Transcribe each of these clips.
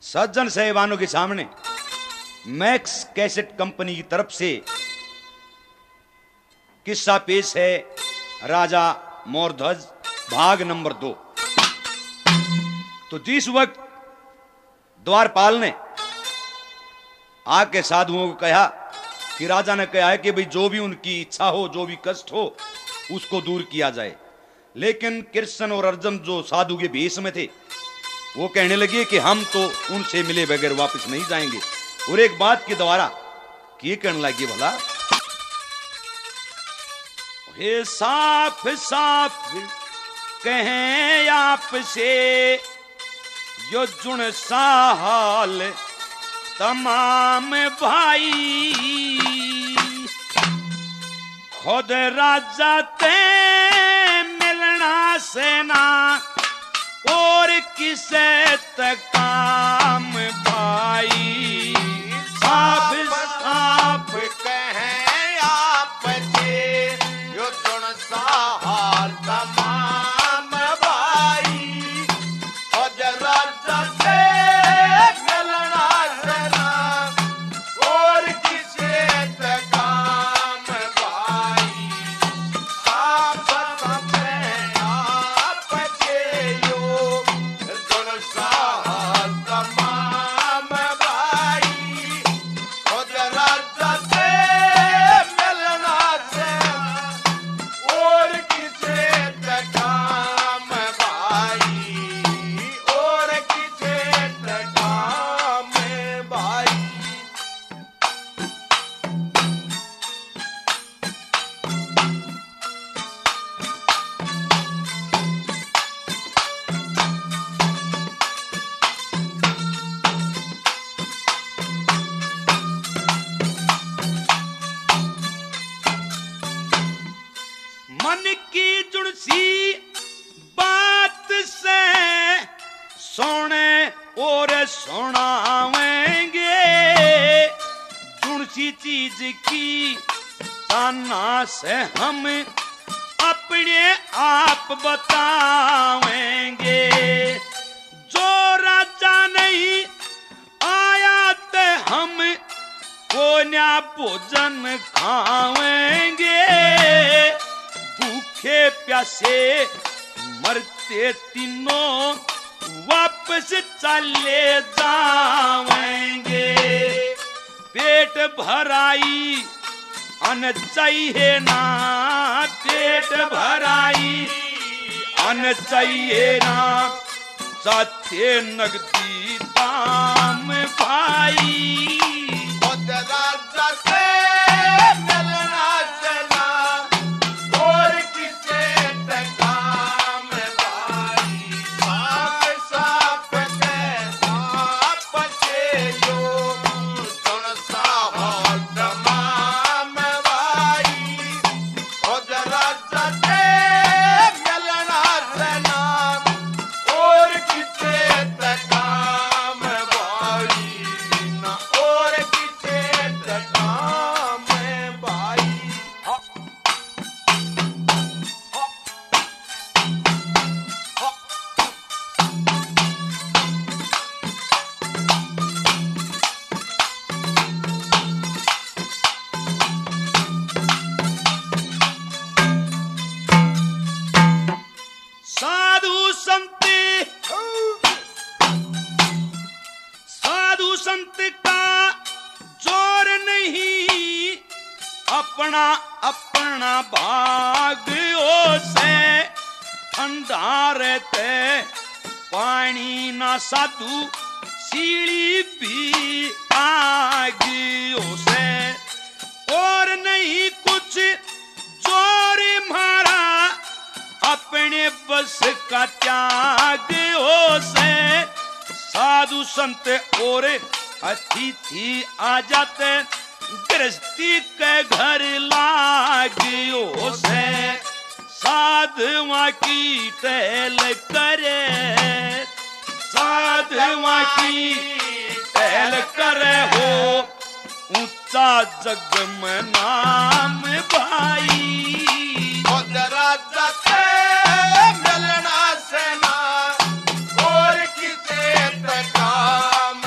सज्जन साहिबानों के सामने max cassette company की तरफ से किस्सा पेश है राजा मोरध्वज भाग नंबर 2। तो जिस वक्त द्वारपाल ने आके साधुओं को कहा कि राजा ने कहा है कि भाई जो भी उनकी इच्छा हो, जो भी कष्ट हो, उसको दूर किया जाए। लेकिन कृष्ण और अर्जुन जो साधु के भेष में थे वो कहने लगे कि हम तो उनसे मिले बगैर वापस नहीं जाएंगे। और एक बात के द्वारा कि कहने लगे भला, हे साफ साफ कहें आपसे जो जुन सा हाल तमाम भाई, खुद राजा ते मिलना सेना और किसे तक काम भाई। साफ साफ कहें आपसे जो जुन सा हाल तमाम भाई, खुद राजा से मिलना सेना और किसे तक काम भाई। साफ साफ कहें आपसे जो जुन सा हाल तमाम भाई, खुद राजा से मिलना सेना और किसे तक काम भाई, और किसे तक काम भाई। मन की जुड़सी बात से सोने और सुनावेंगे, जुड़सी चीज की ताना से हम अपने आप बतावेंगे। जो राजा नहीं आया ते हम कोन्या भोजन खावेंगे, भूखे प्यासे मरते तीनों वापस चले जावेंगे। पेट भराई अन्न चाहिए ना, पेट भराई अन्न चाहिए ना, चाहते नगदी दाम भाई। खुद राजा से मिलना सेना और किसे तक काम भाई। साफ साफ कहें आपसे जो जुन सा हाल तमाम भाई, खुद राजा से मिलना सेना और किसे तक काम भाई, और किसे तक काम भाई। साधु संत का जोर नहीं, अपना अपना भाग्यों से ठंडा रहते पानी ना साधु सीढ़ी भी आगियों से। और नहीं कुछ जोर मारा अपने बस का त्याग हो से। साधु संत और अतिथि आ जाते गृहस्थी के घर लागियो से। साधुआ की टहल करे, साधुआ की टहल करे हो ऊंचा जग में नाम भाई। खुद राजा से मिलना सेना और किसे तक काम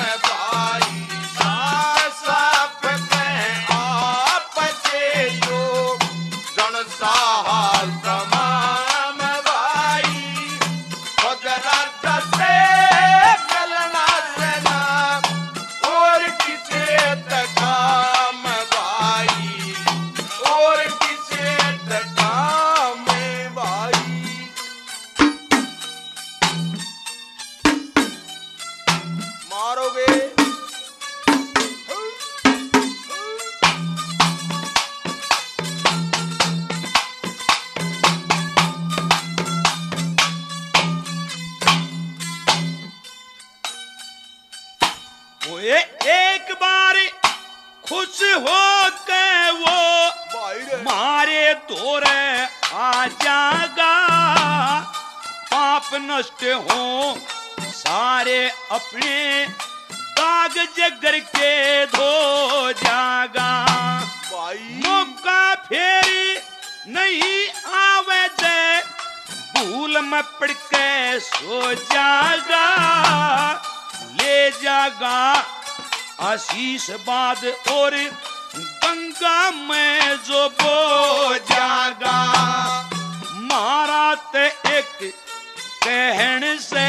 ओए एक बार खुश हो के वो भाई रे मारे तोरे आ जागा, पाप नष्ट हो सारे अपने दाग जगर के धो जागा। भाई मौका फेरी नहीं आवे दे, भूल में पड़ के सो जागा, ले जागा आशीष बाद और गंगा में जो बो जागा। मारा ते एक कहन से,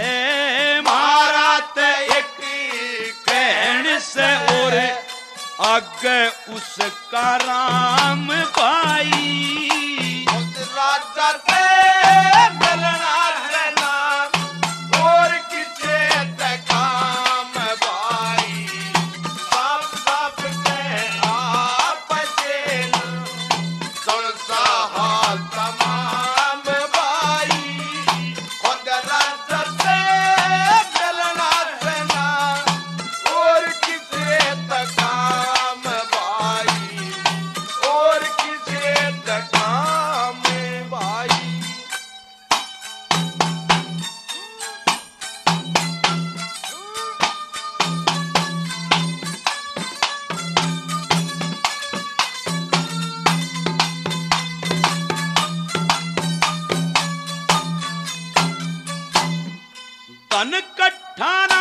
मारा ते एक कहन से और आगे उसका राम भाई। उस राजा से मिलना चला और किसे ते काम भाई। साफ साफ के आप जेल सुन सा तमाम भाई। खुद राजा से मिलना चला और किसे ते काम भाई, और किसे ते काम भाई। धन कट्ठाना,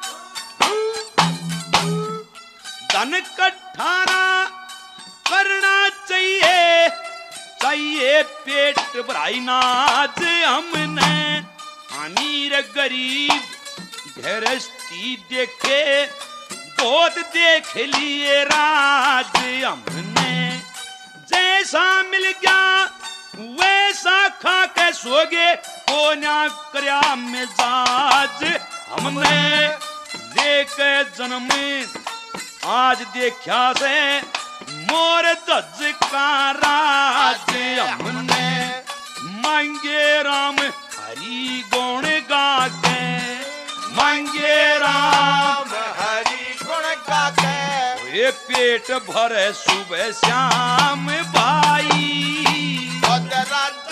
धन कट्ठाना करना चाहिए, चाहिए पेट भराई नाच हमने। अमीर गरीब गृहस्थी देखे, बहुत देख लिए राज हमने। जैसा मिल गया वैसा खा के सोगे, कोन्या करया मिजाज हमने। लेके जन्म आज देखा से मोर दज का राज हमने। मांगे राम हरि गुण गा के, मांगे राम हरि गुण गाके ये पेट भरे सुबह श्याम भाई। खुद राजा